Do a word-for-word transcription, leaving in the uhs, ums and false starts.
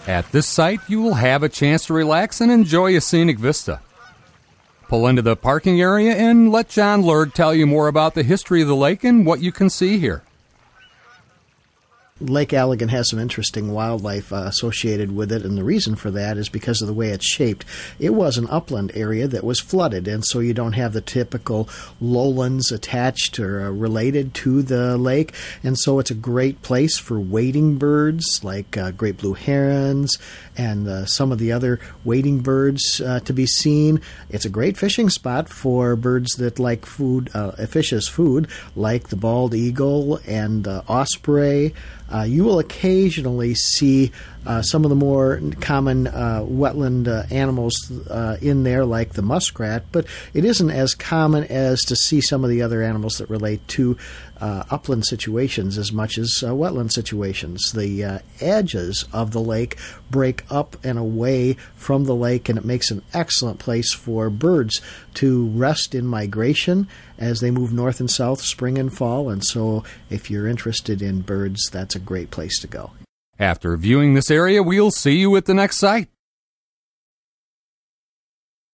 At this site, you will have a chance to relax and enjoy a scenic vista. Pull into the parking area and let John Lurg tell you more about the history of the lake and what you can see here. Lake Allegan has some interesting wildlife uh, associated with it, and the reason for that is because of the way it's shaped. It was an upland area that was flooded, and so you don't have the typical lowlands attached or uh, related to the lake, and so it's a great place for wading birds like uh, great blue herons and uh, some of the other wading birds uh, to be seen. It's a great fishing spot for birds that like food, uh, fish as food, like the bald eagle and uh, osprey. Uh, you will occasionally see uh, some of the more common uh, wetland uh, animals uh, in there, like the muskrat, but it isn't as common as to see some of the other animals that relate to uh, upland situations as much as uh, wetland situations. The uh, edges of the lake break up and away from the lake, and it makes an excellent place for birds to rest in migration as they move north and south, spring and fall, and so if you're interested in birds, that's a great place to go. After viewing this area, we'll see you at the next site.